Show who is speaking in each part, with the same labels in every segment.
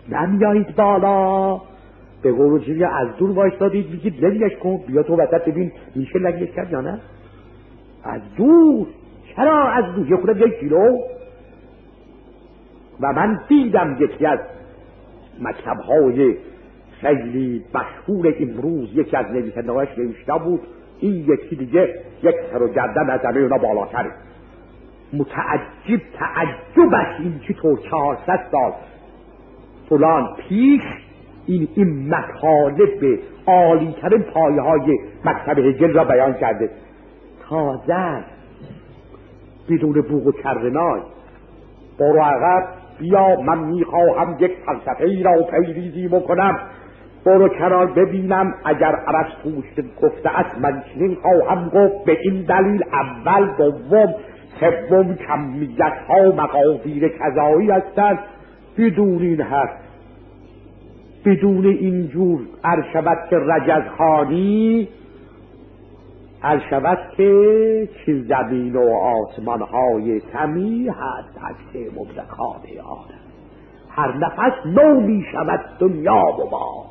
Speaker 1: نمیایید بالا. به قول چیزی از دور وایستادید میگید لگش کن، بیا تو وسط ببین میشه لگش کرد یا نه. از دور. چرا از دور؟ یه خودم 1 کیلو. و من دیدم یکی از مکتب‌های خیلی مشهور امروز یکی از نویسنده‌هاش نوشته بود این یکی دیگه 1 سر و گردن از همه اونا بالاتره. تعجبش این چطور 400 سال فلان پیش این مطالب عالی‌ترین پایه‌های مکتب هگل را بیان کرده. تازه بدون بوق و کرنای برو عقب، بیا من میخواهم یک فلسفه‌ای را پیریزی بکنم، برو کنار ببینم اگر ارسطو گفته است من چنین خواهم گفت، به این دلیل اول دوم سوم کمیت‌ها مقادیر کذایی هستند. بدون این حرف، بدون اینجور عرشبت که رجزخانی، عرشبت که زمین و آسمان‌های سمی هست عکس مبرکات آدم، هر نفس نو می شود دنیا و ما،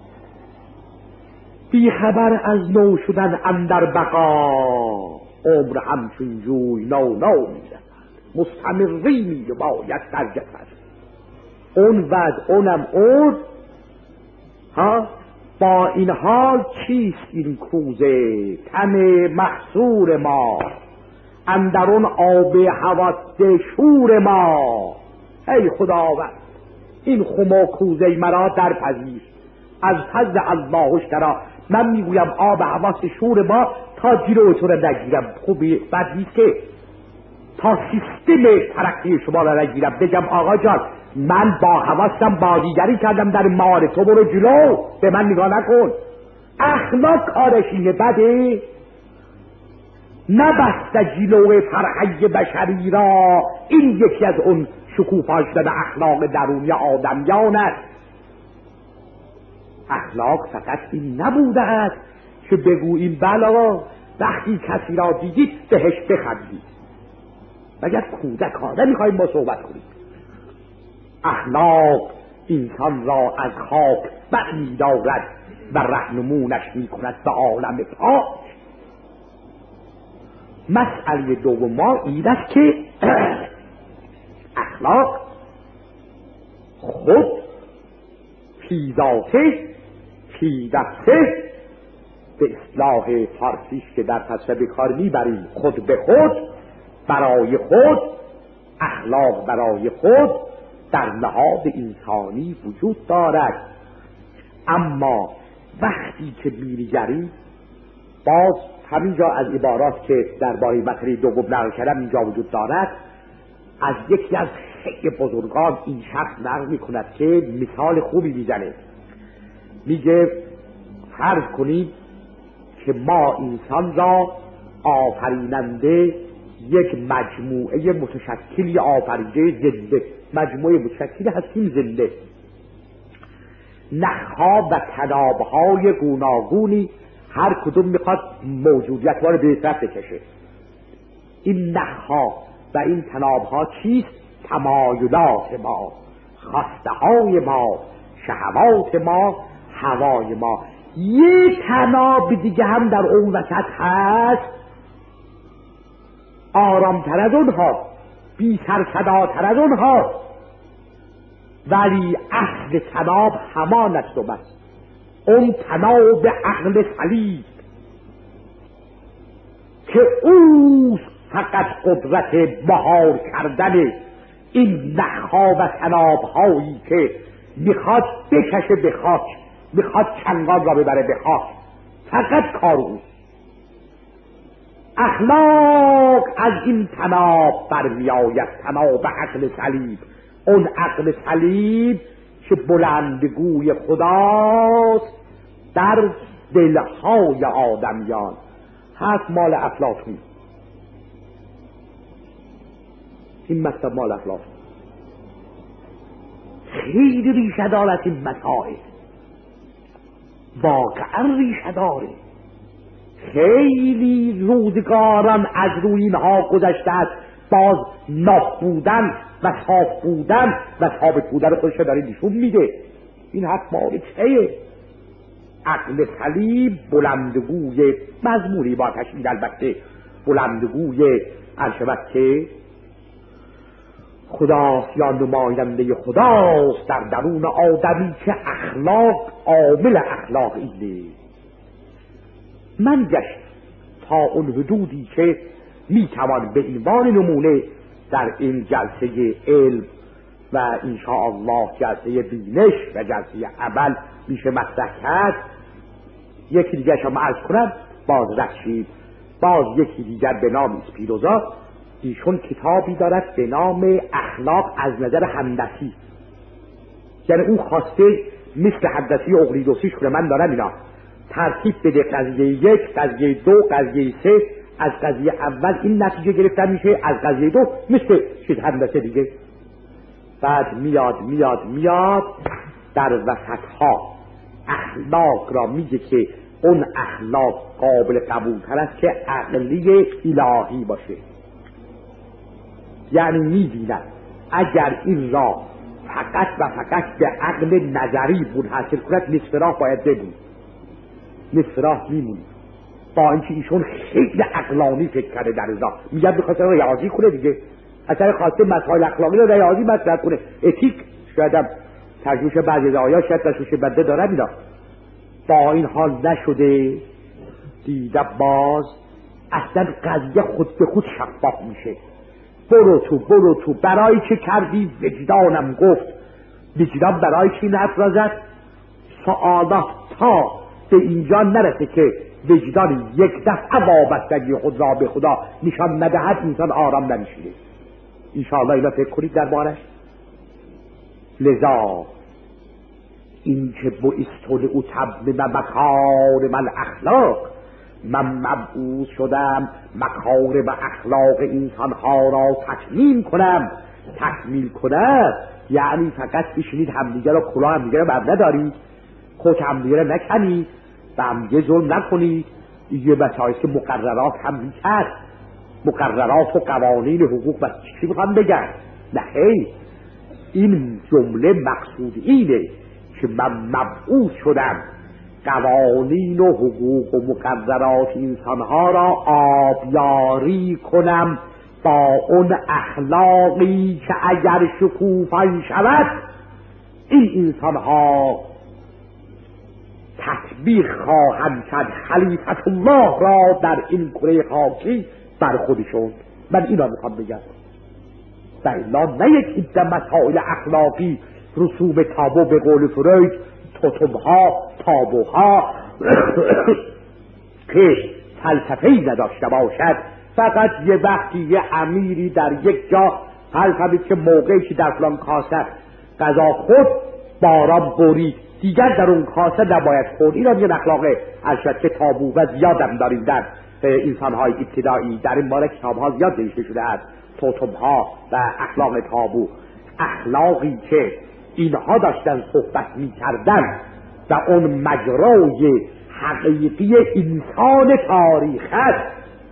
Speaker 1: بی خبر از نو شدن اندر بقا، عمر همچون جوی نو می رسد، مستمری می باید در جسد. اون وضع اونم اون ها. با این حال چیست این کوزه تن محصور ما، اندرون آب حواس شور ما. ای خداوند این خم و کوزه مرا در پذیر از فضل الله اشترا. من میگویم آب حواس شور ما تا جلو تو را نگیرم، خوبی بد نیست که تا سیستم ترقی شما را نگیرم، بگم آقا جان من با حواسم بازیگری کردم در مال تو، برو جلو به من نگاه نکن. اخلاق کارش اینه، بده نبسته جلو فرهنگ بشری را. این یکی از اون شکوفا شده اخلاق درونی آدمیان است. اخلاق فقط این نبوده است که بگوییم بلا وقتی کسی را دیدید بهش بخندید، مگر کودکانه میخواییم با صحبت کنیم. اخلاق انسان را از خاک برمی دارد و رهنمونش می کند به عالم پاک. مسئله دوم ما این است که اخلاق خود پیذاته پیدسته، به اصطلاح فارسیش که در تصویب کار میبریم خود به خود، برای خود، اخلاق برای خود در نهاد انسانی وجود دارد. اما وقتی که می‌نگریم باز همینجا از عبارات که درباره مطلب دوم نقل کردم اینجا وجود دارد، از یکی از خیلی بزرگان این شخص نقل می‌کند که مثال خوبی میزنه. میگه فرض کنید که ما انسان را آفریننده یک مجموعه متشکلی آفریده زنده، مجموعه متشکلی هستیم زنده، نخها و تنابهای گوناگونی هر کدوم میخواد موجودیت ما رو به طرف بکشه. این نخها و این تنابها چیست؟ تمایلات ما، خواسته های ما، شهوات ما، هوای ما. یک تناب دیگه هم در اون وسط هست، آرامتر از اونها، بی سرصداتر از اونها، ولی اصل تناب همان است و بس. اون تناب عقل سلیم که او فقط قدرت مهار کردن این نخها و تنابهایی که میخواد بکشه به خاک، میخواد چنگان را ببره به خاک، فقط کار اوست. اخلاق از این تناب برمی آید، تناب عقل سلیم. اون عقل سلیم که بلندگوی خداست در دلهای آدمیان هست، مال افلاطون. این مطلب مال افلاطون خیلی ریشه دارد. این مسائل واقعا ریشه داره. خیلی روزگاران از روی اینها گذشته است باز ناب بودن و صاف بودن و ثابت بودن خودش داره نشون میده. این حرف مال چیه؟ عقل سلیم بلندگوی مضمونی با تشدید البته بلندگوی عرشبت که خدا یا نماینده خداست در درون آدمی که اخلاق عامل اخلاق اینه. من گشت تا اون حدودی که میتوان به عنوان نمونه در این جلسه علم و انشاءالله جلسه بینش و جلسه عمل میشه مطرح کرد. یکی دیگر شما عرض کنم باز رشید باز یکی دیگر به نام اسپینوزا، ایشون کتابی دارد به نام اخلاق از نظر هندسی، یعنی اون خواسته مثل هندسی اقلیدوسیش کنه. من دارم اینا ترتیب بده، قضیه یک، قضیه دو، قضیه سه، از قضیه اول این نتیجه گرفتن میشه، از قضیه دو مثل چیز هندسه دیگه. بعد میاد در وسطها اخلاق را میگه که اون اخلاق قابل قبول تر است که عقلی الهی باشه. یعنی میبیند اگر این را فقط و فقط به عقل نظری منحصر کند نصف راه باید بمونید، نصف راه میمونید. با اینکه ایشون خیلی عقلانی فکر کرده در ازا میگن بخاطر ریاضی کنه دیگه، اصلا خواسته مسائل اخلاقی رو ریاضی مطرح کنه، اتیک شاید هم ترجمهش بعضی آیات شاید تشویش بنده دارن اینا. با این حال نشده، دیده باز اصلا قضیه خود به خود شفاف میشه. برو تو برای چه کردی؟ وجدانم گفت. وجدان برای چی نفرازد؟ سوالات تا به اینجا نرسه که وجدان یک دفعه وابستگی خود را به خدا نشان ندهد انسان آرام نمیشینه. انشاءالله اینا فکر کنید دربارش. لذا این که بعثت لأتمم مکارم الاخلاق، من مبعوث شدم مکارم اخلاق انسانها را تکمیل کنم. یعنی فقط بشینید همدیگه را کلاه همدیگه را بر ندارید، کت همدیگه را نکنید و همدیگه ظلم نکنید. یه مسائل که مقررات هم میکرد، مقررات و قوانین حقوق و چی میخوام بگم؟ نه، این جمله مقصود اینه که من مبعوث شدم قوانین و حقوق و مقررات انسانها را آبیاری کنم با اون اخلاقی که اگر شکوفا شود این انسانها تطبیق خواهند کرد خلیفت الله را در این کره خاکی بر خودشون. من اینا میخوام بگم و الا نه یک عده مسائل اخلاقی، رسوم تابو به قول فروید، توتمها، تابوها که فلسفه‌ای نداشته باشد. فقط یه وقتی یه امیری در یک جا فلسفه که موقعی که در فلان کاسه غذا خود باران برید دیگر در اون کاسه نباید خورد. این را میگن اخلاق ارشد که تابو و زیادم داریم در انسانهای ابتدایی. در این باره کتابها زیاد نوشته شده است، توتمها و اخلاق تابو، اخلاقی که اینها داشتن صحبت می‌کردن و اون مجرای حقیقی انسان تاریخ است.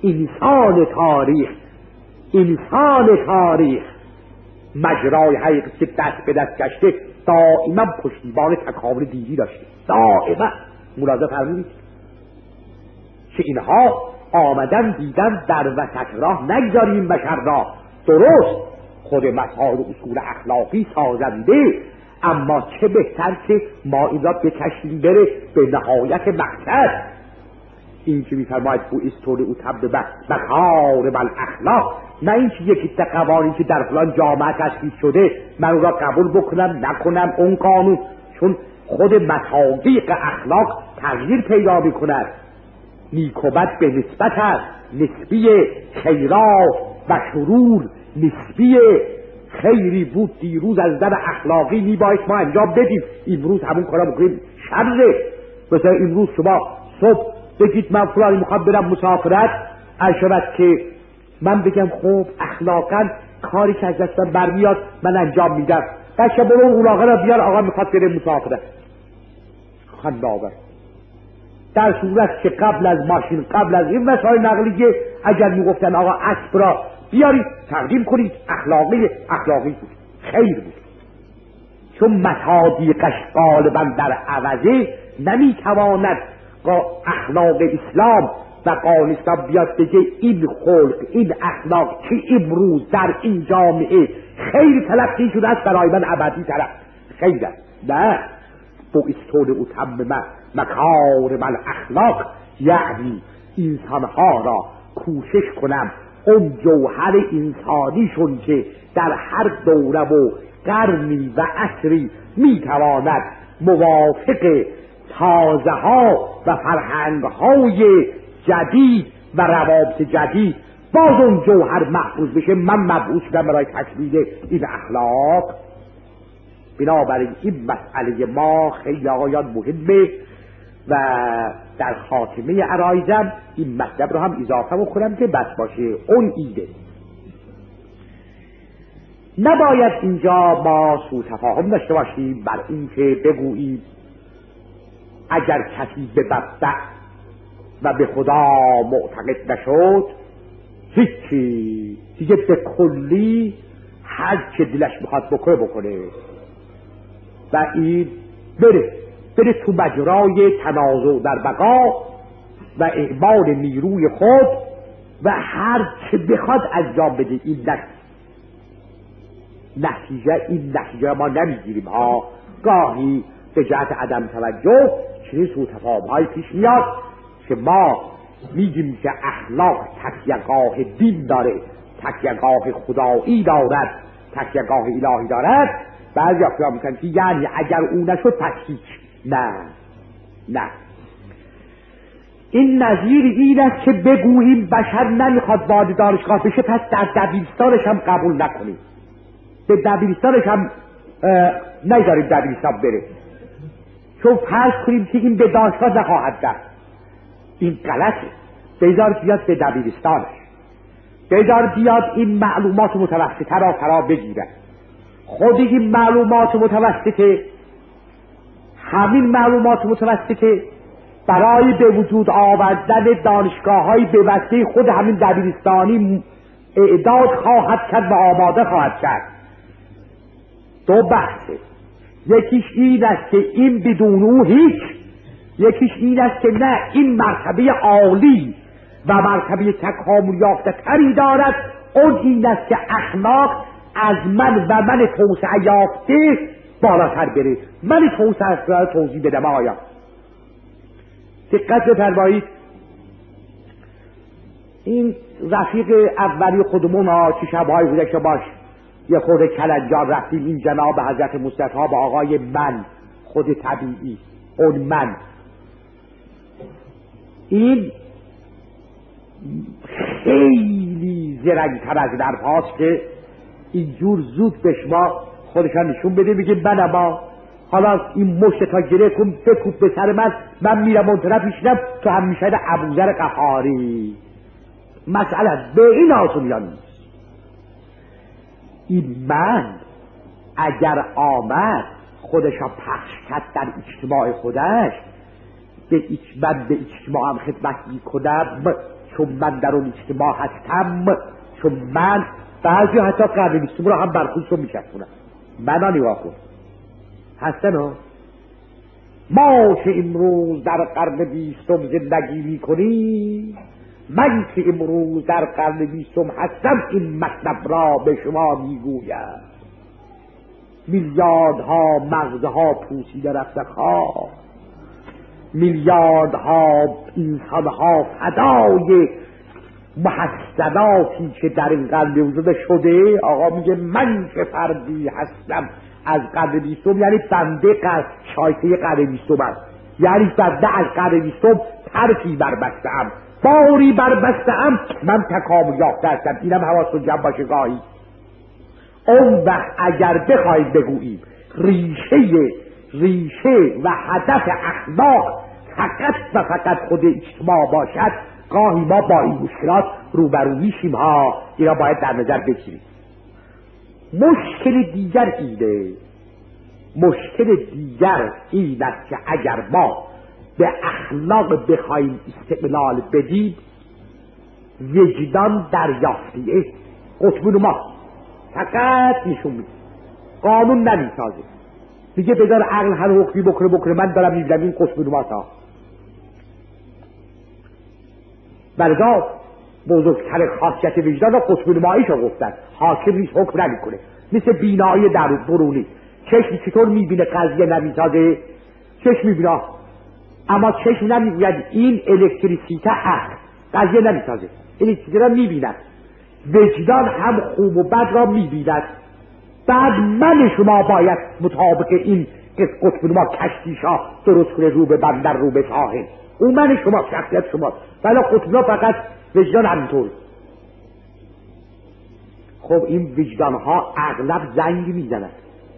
Speaker 1: انسان تاریخ مجرای حقیقی که دست به دست گشته دائما پشتیبان تکامل دینی داشته. دائما ملاحظه فرمودید که اینها آمدن دیدن در وسط راه نگذاریم بشر را، درست خود مسائل اصول اخلاقی سازنده، اما چه بهتر که ما این را بکشیم بره به نهایت مقصد. این که میفرماید بعثت لأتمم مکارم الاخلاق، نه این که یکی قوانین که در فلان جامعه تصویب شده من اون را قبول بکنم نکنم اون قانون، چون خود مصادیق اخلاق تغییر پیدا میکند. نیک و بد به نسبت است، نسبی خیرات و شرور نسبی. خیری بود دیروز از در اخلاقی میباید ما انجام بدیم، امروز همون کارا بکنیم شره. مثلا امروز شما صبح بگید من فلانی میخوام برم مسافرت، عشبت که من بگم خب اخلاقا کاری که از دستم برمیاد من انجام میدم، بچه برو اون آقا را بیار، آقا میخواد بره مسافرت. خندآور. در صورت که قبل از ماشین، قبل از این وسایل نقلیه، اگر میگفتن آقا اسب را بیارید تقدیم کنید، اخلاقی بود، خیر بود. چون مصادیقش غالبا در عوضه نمیتواند اخلاق اسلام و قانون اسلام بیاد بگه این خلق، این اخلاق که امروز در این جامعه خیر تلقی شده است برای من ابدی طرف خیر است. نه، بوئستون اتمم مکارم الاخلاق، یعنی انسانها را کوشش کنم اون جوهر انسانیشون که در هر دوره و قرنی و عصری میتواند موافق تازه ها و فرهنگ های جدید و روابط جدید باز اون جوهر محفوظ بشه، من مبعوث شدم برای تکمیل این اخلاق. بنابراین این مسئله ما خیلی آقایان مهمه و در خاتمه عرایزم این مطلب رو هم اضافه بکنم که بس باشه. اون ایده نباید اینجا ما سوء تفاهم داشته باشیم بر این که بگوییم اگر کسی به مبدأ و به خدا معتقد نشد هیچی دیگه، به کلی هر چه دلش میخواد بکنه و این بره تو مجرای تنازع در بقا و اعمال نیروی خود و هر چه بخواد انجام بده. این نتیجه ما نمیگیریم ها. گاهی به جهت عدم توجه چنین سوء تفاهم‌های پیش میاد که ما میگیم که اخلاق تکیه‌گاه دین داره، تکیه‌گاه خدایی دارد، تکیه‌گاه الهی دارد. بعضی افراد میگن که یعنی اگر اون نشد پس هیچ. نه، این نظیر این است که بگوییم بشر نمیخواد وارد دانشگاه بشه پس در دبیرستانش هم قبول نکنیم، به دبیرستانش هم نذاریم دبیرستان بره، چون فرض کنیم که این به دانشگاه نخواهد رفت. این غلطه. بذار بیاد به دبیرستانش، بذار بیاد این معلومات متوسطه را فرا بگیره. خود این معلومات متوسطه، همین معلومات متوسطه برای به وجود آوردن دانشگاه‌های به وسیله خود همین دبیرستانی اعداد خواهد کرد و آماده خواهد کرد. دو بحثه، یکیش این است که این بدون او هیچ، یکیش این است که نه، این مرتبه عالی و مرتبه تکامل یافته تری دارد. اون این است که اخلاق از من توسعه یافته بالاتر بره. من توسعه را توضیح بدم آیا دقت بفرمایید. این رفیق اولی خودمون ها چه شبهای گذشته باش یه خورده کلنجار رفتیم این جناب حضرت مصطفی با آقای من، خود طبیعی، اون من، این خیلی زرنگ‌تر از درپاست که اینجور زود به شما خودشان نشون بده بگه من اما حالا این مشت تا گره کن بکوب به سر من میرم اون طرف میشنم تو هم میشد ابوذر غفاری. مسئله به این آسونیان نیست. این من اگر آمد خودشا پخش کرد در اجتماع خودش، من به اجتماع هم خدمت میکنم چون من در اون اجتماع هستم، چون من بعضی حتی قرن بیستم رو هم برخوشم میشکنم. من ها نگاه کن هستن ها. ما که امروز در قرن بیستم زندگی میکنیم، من که امروز در قرن بیستم هستم این مطلب را به شما میگویم. میلیاردها مغزها پوسیده رفته خواه، میلیاردها انسانها فدای محسناتی که در این قرن وجود شده. آقا میگه من که فردی هستم از قرن بیستم، یعنی بنده شایسته قرن بیستم است، یعنی بنده از قرن بیستم ترکی بربسته‌ام، باری بربسته‌ام، من تکامل یافته هستم. اینم حواستون جمع باشه گاهی. اون وقت اگر بخواید بگوییم ریشه و هدف اخلاق فقط و فقط خود اجتماع باشد، گاهی ما با این مشکلات روبرو میشیم ها. اینا باید در نظر بگیریم. مشکل دیگر این است که اگر ما به اخلاق بخوایم استقلال بدیم، وجدان دریافتیه، قطب نما فقط نشون میده، قانون نمیسازه، دیگه بذار عقل هر حکمی بکنه. من دارم میبینم این قطب نما تا بردا بزرگتر خاصیت وجدان را قطب نماییش رو گفتن. حاکم نیست، حکم نمیکنه، مثل بینایی درونی. چشم چطور میبینه قضیه نمیسازه؟ چشم میبینه اما چشم نمیگوید این الکتریسیته عقل قضیه نمیسازه، الکتریسیته را میبیند. وجدان هم خوب و بد را میبیند. بعد من شما باید مطابق این قطب نما کشتیشا درست کنه، رو به بندر رو به ساحل. اون من شما، شخصیت شما. ولی قطب نما فقط وجدان همینطور. خب این وجدان ها اغلب زنگ میزنند.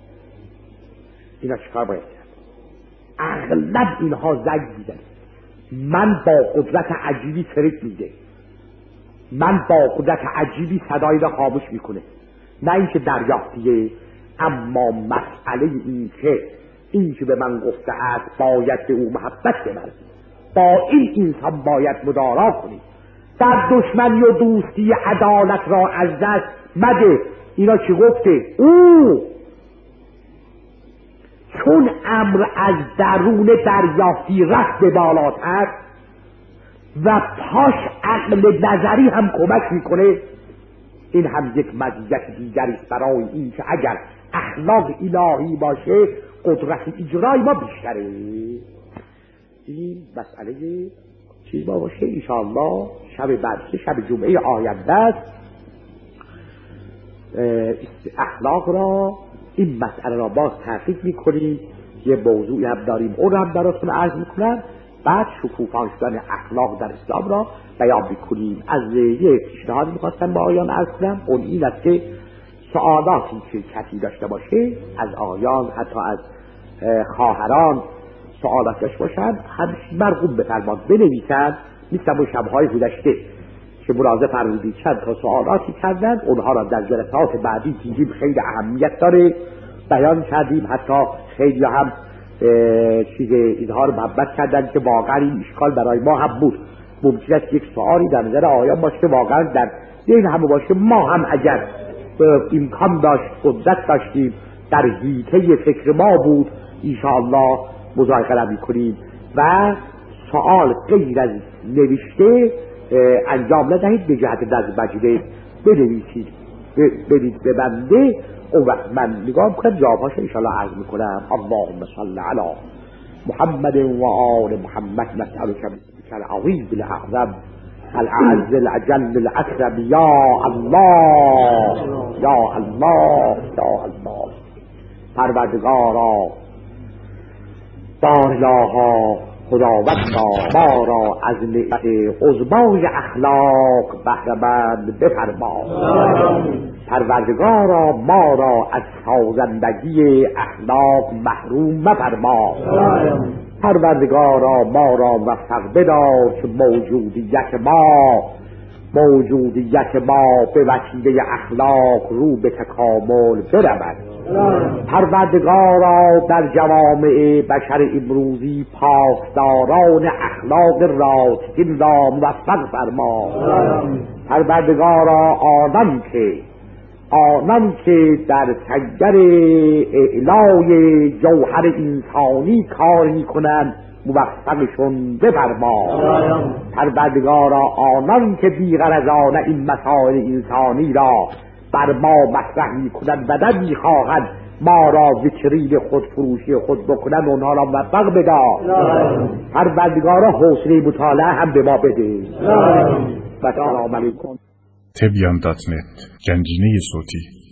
Speaker 1: اینا چیکار باید کرد؟ اغلب اینها زنگ میزنند. من با قدرت عجیبی ترک میده، من با قدرت عجیبی صدایی را خاموش میکنه. نه اینکه دریافتیه، اما مسئله این که به من گفته است باید به او محبت بورزید، با این انسان باید مدارا کنید، در دشمنی و دوستی عدالت را از دست مده. اینا چی گفته؟ او چون امر از درون دریافتی رفت به بالاتر و پاش عقل نظری هم کمک میکنه، این هم یک مزیت دیگری است برای این که اگر اخلاق الهی باشه قدرت اجرای ما بیشتره. این مسئله چیز ما باشه انشاءالله شب بعد، شب جمعه آینده است، اخلاق را این مسئله را باز تحقیق میکنیم. یه موضوعی هم داریم، اون هم براتون عرض میکنم. بعد شکوفا شدن اخلاق در اسلام را بیان میکنیم. از یک پیشنهاد میخواستم با آیان عرض کنم، اون این است که سوالاتی که کسی داشته باشه از آیان، حتی از خواهران سوالات داشته باشن، همیشه مرغوب بفرماد بنویسن. مثل شبهای گذشته که ملاحظه فرمودید چند تا سوالاتی کردن، اونها را در جلسات بعدی دیدیم خیلی اهمیت داره بیان کردیم. حتی خیلی هم چیز اظهار محبت کردن که واقعا این اشکال برای ما هم بود. ممکن است یک سوالی در نظر آیان باشه واقعا در این همه باشه، ما هم اگر امکان داشت، قدرت داشتیم، در حیطه فکر ما بود، انشاءالله مذاکره میکنیم و سوال غیر از نوشته انجام ندهید، به جهت دست مجلس بنویسید، بدید به بنده. اون وقت من نگاه میکنم جوابهاش انشاءالله عرض میکنم. اللهم صل علی محمد و آل محمد، نسألك باسمك العظیم الاعظم الاعز الاجل الاکرم، یا الله یا الله یا الله. پروردگارا بارلاها خداوندا ما را از نعمت عظمای اخلاق بهره‌مند بفرما. پروردگارا ما را از سازندگی اخلاق محروم مفرما. پروردگارا ما را وفق بدار که موجودیت ما به وسیله اخلاق رو به تکامل برود. پروردگارا در جوامع بشر امروزی پاسداران اخلاق راستین را موفق فرما. پروردگارا آنان که در سنگر اعلای جوهر انسانی کار میکنند موفقشون بفرما. پروردگارا آنان که بی‌غرضانه این مسائل انسانی را بر ما مطرح میکنند و نمیخواهند ما را ویترین خودفروشی خود بکنند، اونها را موفق بدا. پروردگارا حوصله مطالعه هم به ما بده. و سلام علیکم.
Speaker 2: تبیان.net گنجینه صوتی